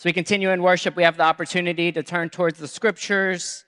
As we continue in worship, we have the opportunity to turn towards the scriptures.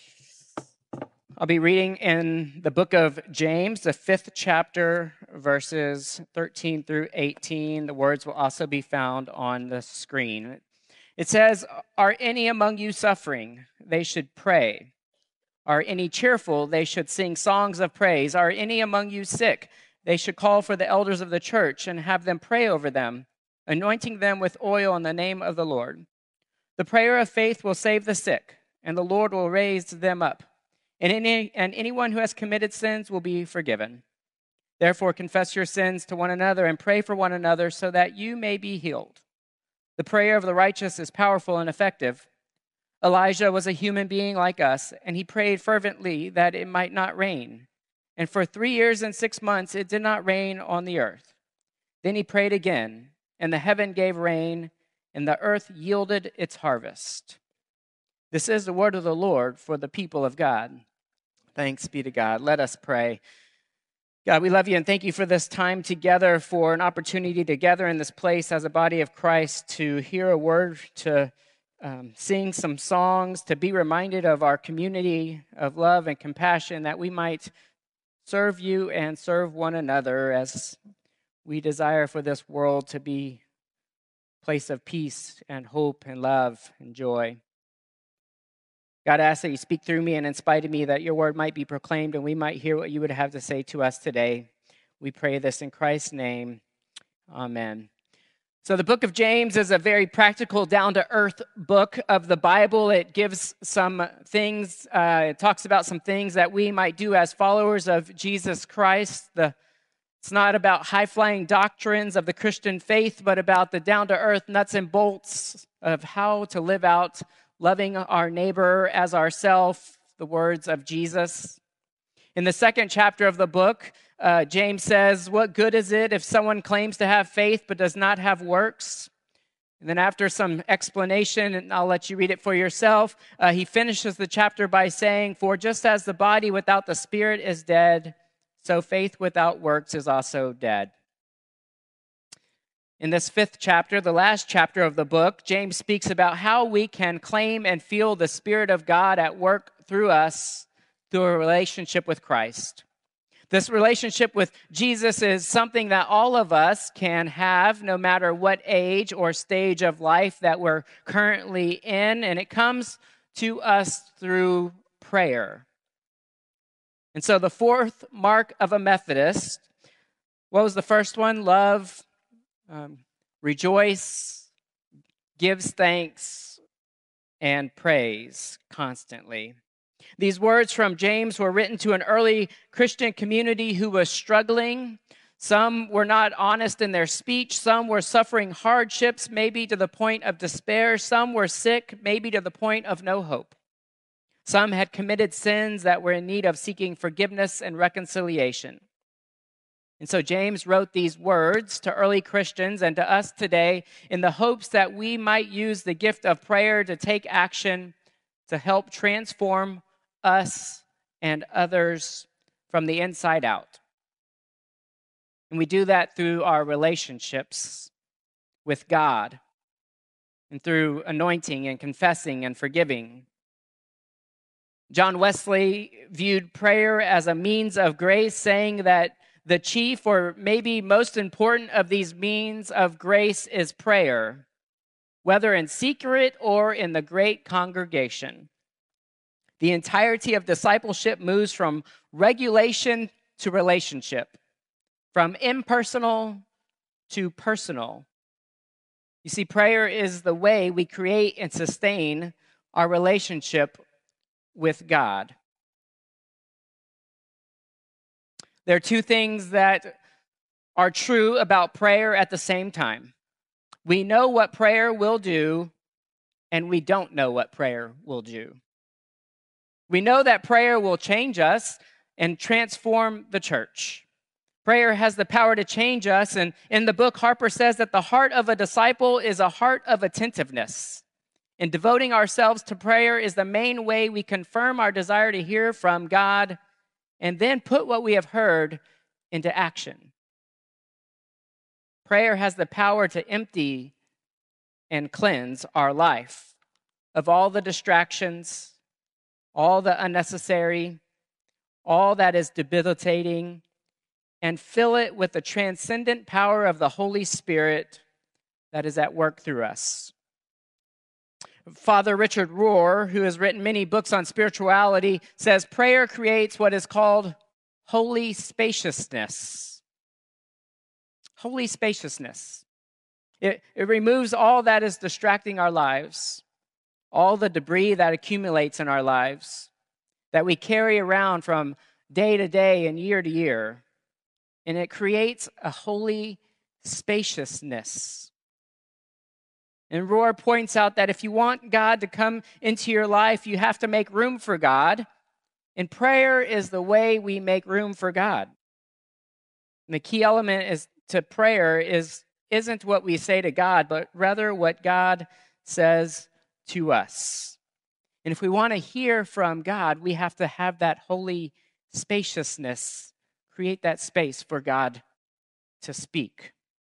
I'll be reading in the book of James, the 5th chapter, verses 13 through 18. The words will also be found on the screen. It says, "Are any among you suffering? They should pray. Are any cheerful? They should sing songs of praise. Are any among you sick? They should call for the elders of the church and have them pray over them, anointing them with oil in the name of the Lord. The prayer of faith will save the sick, and the Lord will raise them up. And anyone who has committed sins will be forgiven. Therefore, confess your sins to one another and pray for one another so that you may be healed. The prayer of the righteous is powerful and effective. Elijah was a human being like us, and he prayed fervently that it might not rain. And for 3 years and 6 months, it did not rain on the earth. Then he prayed again, and the heaven gave rain, and the earth yielded its harvest." This is the word of the Lord for the people of God. Thanks be to God. Let us pray. God, we love you and thank you for this time together, for an opportunity to gather in this place as a body of Christ, to hear a word, to sing some songs, to be reminded of our community of love and compassion, that we might serve you and serve one another as we desire for this world to be a place of peace and hope and love and joy. God, I ask that you speak through me and in spite of me, that your word might be proclaimed and we might hear what you would have to say to us today. We pray this in Christ's name. Amen. So the book of James is a very practical, down-to-earth book of the Bible. It gives some things, it talks about some things that we might do as followers of Jesus Christ. It's not about high-flying doctrines of the Christian faith, but about the down-to-earth nuts and bolts of how to live out loving our neighbor as ourselves, the words of Jesus. In the 2nd chapter of the book, James says, "What good is it if someone claims to have faith but does not have works?" And then after some explanation, and I'll let you read it for yourself, he finishes the chapter by saying, "For just as the body without the spirit is dead, so faith without works is also dead." In this 5th chapter, the last chapter of the book, James speaks about how we can claim and feel the Spirit of God at work through us through a relationship with Christ. This relationship with Jesus is something that all of us can have, no matter what age or stage of life that we're currently in, and it comes to us through prayer. And so the 4th mark of a Methodist, what was the first one? Love, rejoice, gives thanks, and praise constantly. These words from James were written to an early Christian community who was struggling. Some were not honest in their speech. Some were suffering hardships, maybe to the point of despair. Some were sick, maybe to the point of no hope. Some had committed sins that were in need of seeking forgiveness and reconciliation. And so James wrote these words to early Christians and to us today in the hopes that we might use the gift of prayer to take action to help transform us and others from the inside out. And we do that through our relationships with God and through anointing and confessing and forgiving. John Wesley viewed prayer as a means of grace, saying that the chief, or maybe most important, of these means of grace is prayer, whether in secret or in the great congregation. The entirety of discipleship moves from regulation to relationship, from impersonal to personal. You see, prayer is the way we create and sustain our relationship with God. There are two things that are true about prayer at the same time. We know what prayer will do, and we don't know what prayer will do. We know that prayer will change us and transform the church. Prayer has the power to change us, and in the book, Harper says that the heart of a disciple is a heart of attentiveness. And devoting ourselves to prayer is the main way we confirm our desire to hear from God and then put what we have heard into action. Prayer has the power to empty and cleanse our life of all the distractions, all the unnecessary, all that is debilitating, and fill it with the transcendent power of the Holy Spirit that is at work through us. Father Richard Rohr, who has written many books on spirituality, says prayer creates what is called holy spaciousness. Holy spaciousness. It removes all that is distracting our lives, all the debris that accumulates in our lives, that we carry around from day to day and year to year. And it creates a holy spaciousness. And Rohr points out that if you want God to come into your life, you have to make room for God. And prayer is the way we make room for God. And the key element to prayer isn't what we say to God, but rather what God says to us. And if we want to hear from God, we have to have that holy spaciousness, create that space for God to speak.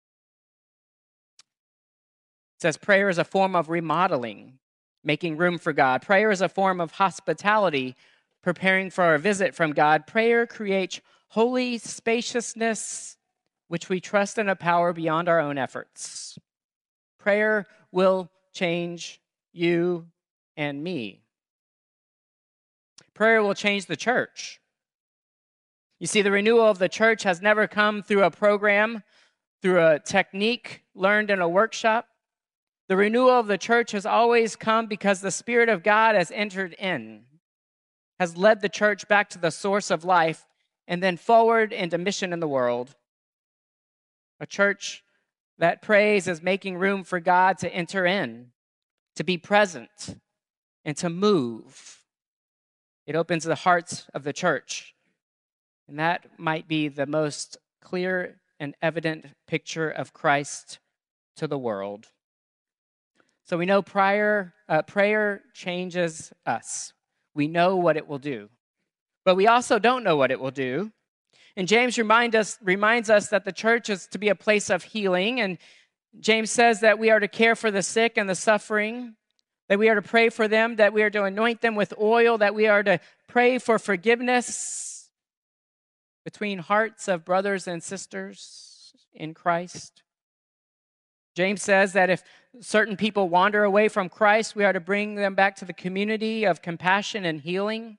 It says prayer is a form of remodeling, making room for God. Prayer is a form of hospitality, preparing for a visit from God. Prayer creates holy spaciousness, which we trust in a power beyond our own efforts. Prayer will change you and me. Prayer will change the church. You see, the renewal of the church has never come through a program, through a technique learned in a workshop. The renewal of the church has always come because the Spirit of God has entered in, has led the church back to the source of life, and then forward into mission in the world. A church that prays is making room for God to enter in, to be present, and to move. It opens the hearts of the church. And that might be the most clear and evident picture of Christ to the world. So we know prayer changes us. We know what it will do. But we also don't know what it will do. And James reminds us that the church is to be a place of healing. And James says that we are to care for the sick and the suffering, that we are to pray for them, that we are to anoint them with oil, that we are to pray for forgiveness between hearts of brothers and sisters in Christ. James says that if certain people wander away from Christ, we are to bring them back to the community of compassion and healing.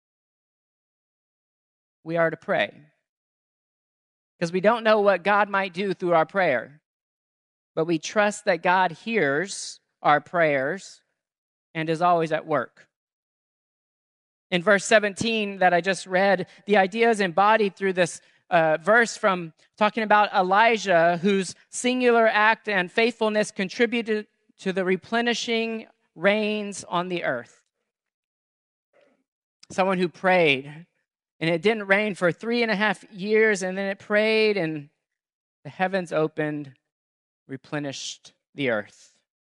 We are to pray. Because we don't know what God might do through our prayer, but we trust that God hears our prayers and is always at work. In verse 17 that I just read, the idea is embodied through this verse from talking about Elijah, whose singular act and faithfulness contributed to the replenishing rains on the earth. Someone who prayed, and it didn't rain for 3.5 years, and then it prayed, and the heavens opened, replenished the earth.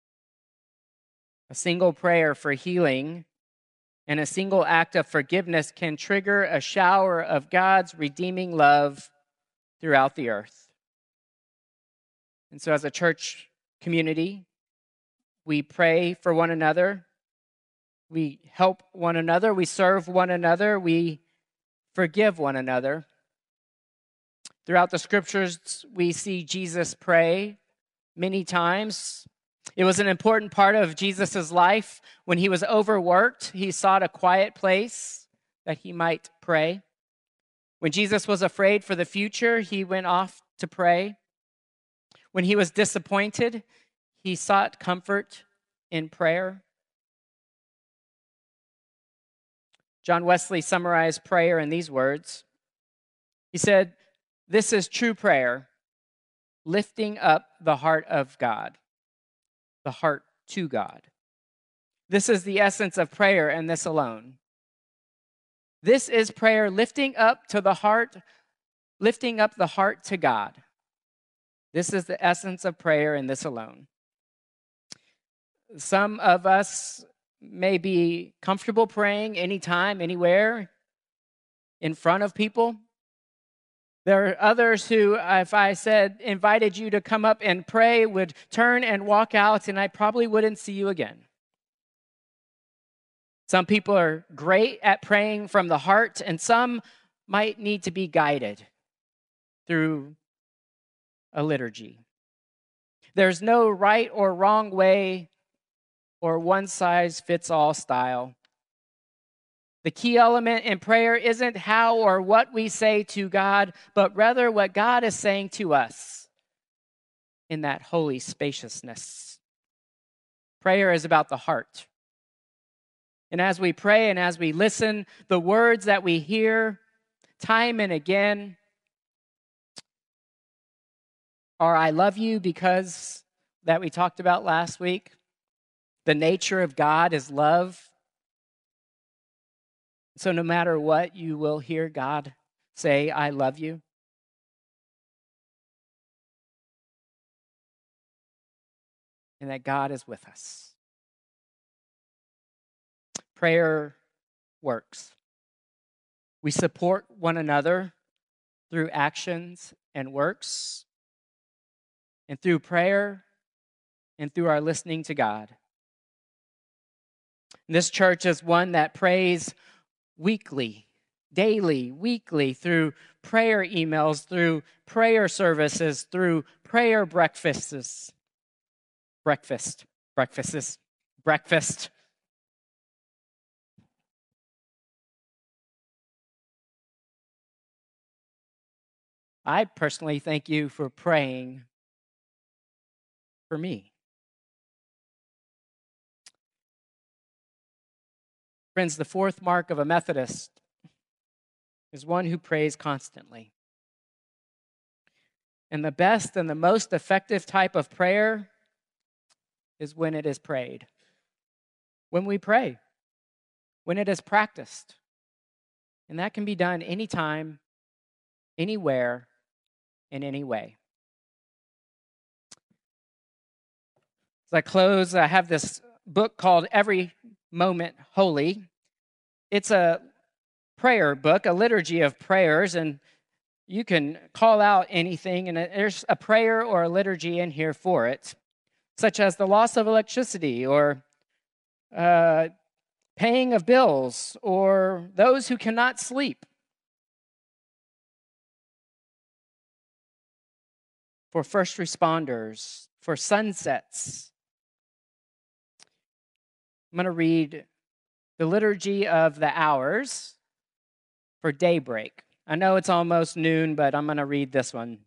A single prayer for healing and a single act of forgiveness can trigger a shower of God's redeeming love throughout the earth. And so as a church community, we pray for one another, we help one another, we serve one another, we forgive one another. Throughout the scriptures, we see Jesus pray many times. It was an important part of Jesus' life. When he was overworked, he sought a quiet place that he might pray. When Jesus was afraid for the future, he went off to pray. When he was disappointed, he sought comfort in prayer. John Wesley summarized prayer in these words. He said, "This is true prayer, lifting up the heart of God, the heart to God. This is the essence of prayer, and this alone. This is prayer lifting up the heart to God. This is the essence of prayer, and this alone." Some of us may be comfortable praying anytime, anywhere, in front of people. There are others who, if I said, invited you to come up and pray, would turn and walk out, and I probably wouldn't see you again. Some people are great at praying from the heart, and some might need to be guided through a liturgy. There's no right or wrong way or one-size-fits-all style. The key element in prayer isn't how or what we say to God, but rather what God is saying to us in that holy spaciousness. Prayer is about the heart. And as we pray and as we listen, the words that we hear time and again are I love you because that we talked about last week. The nature of God is love. So no matter what, you will hear God say, I love you. And that God is with us. Prayer works. We support one another through actions and works, and through prayer, and through our listening to God. This church is one that prays weekly, daily, weekly, through prayer emails, through prayer services, through prayer breakfasts. Breakfast. I personally thank you for praying for me. Friends, the fourth mark of a Methodist is one who prays constantly. And the best and the most effective type of prayer is when it is prayed. When we pray. When it is practiced. And that can be done anytime, anywhere, in any way. As I close, I have this book called Every Moment Holy. It's a prayer book, a liturgy of prayers, and you can call out anything, and there's a prayer or a liturgy in here for it, such as the loss of electricity, or paying of bills, or those who cannot sleep, for first responders, for sunsets. I'm going to read the Liturgy of the Hours for daybreak. I know it's almost noon, but I'm going to read this one.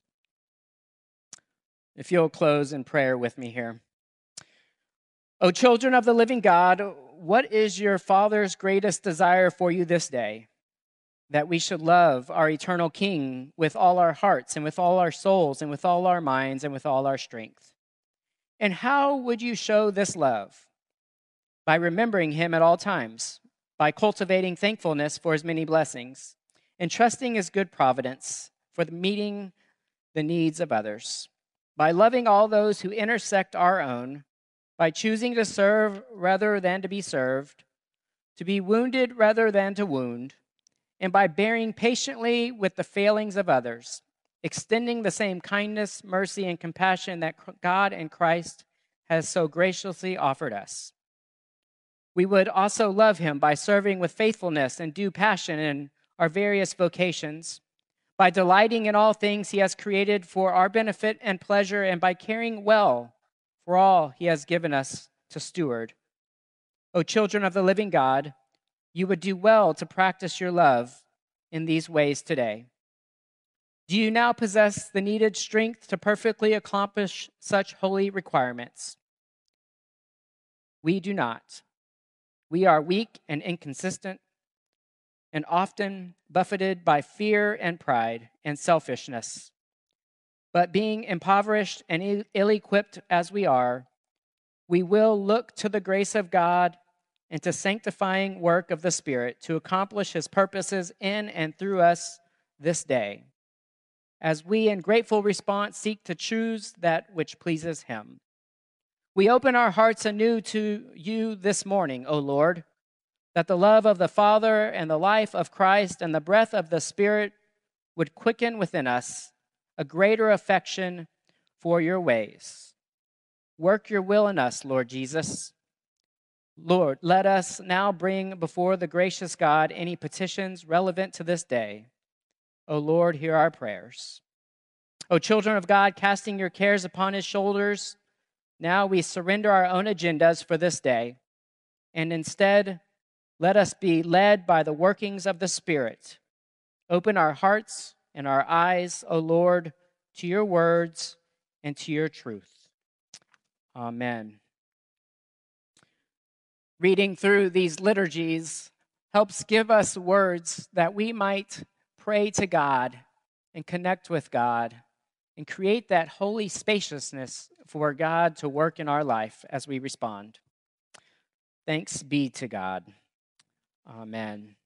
If you'll close in prayer with me here. O children of the living God, what is your Father's greatest desire for you this day? That we should love our eternal King with all our hearts and with all our souls and with all our minds and with all our strength. And how would you show this love? By remembering him at all times, by cultivating thankfulness for his many blessings, and trusting his good providence for meeting the needs of others, by loving all those who intersect our own, by choosing to serve rather than to be served, to be wounded rather than to wound, and by bearing patiently with the failings of others, extending the same kindness, mercy, and compassion that God and Christ has so graciously offered us. We would also love him by serving with faithfulness and due passion in our various vocations, by delighting in all things he has created for our benefit and pleasure, and by caring well for all he has given us to steward. O children of the living God, you would do well to practice your love in these ways today. Do you now possess the needed strength to perfectly accomplish such holy requirements? We do not. We are weak and inconsistent, and often buffeted by fear and pride and selfishness. But being impoverished and ill-equipped as we are, we will look to the grace of God and to sanctifying work of the Spirit to accomplish his purposes in and through us this day, as we in grateful response seek to choose that which pleases him. We open our hearts anew to you this morning, O Lord, that the love of the Father and the life of Christ and the breath of the Spirit would quicken within us a greater affection for your ways. Work your will in us, Lord Jesus. Lord, let us now bring before the gracious God any petitions relevant to this day. O Lord, hear our prayers. O children of God, casting your cares upon his shoulders, now we surrender our own agendas for this day, and instead let us be led by the workings of the Spirit. Open our hearts and our eyes, O Lord, to your words and to your truth. Amen. Reading through these liturgies helps give us words that we might pray to God and connect with God and create that holy spaciousness for God to work in our life as we respond. Thanks be to God. Amen.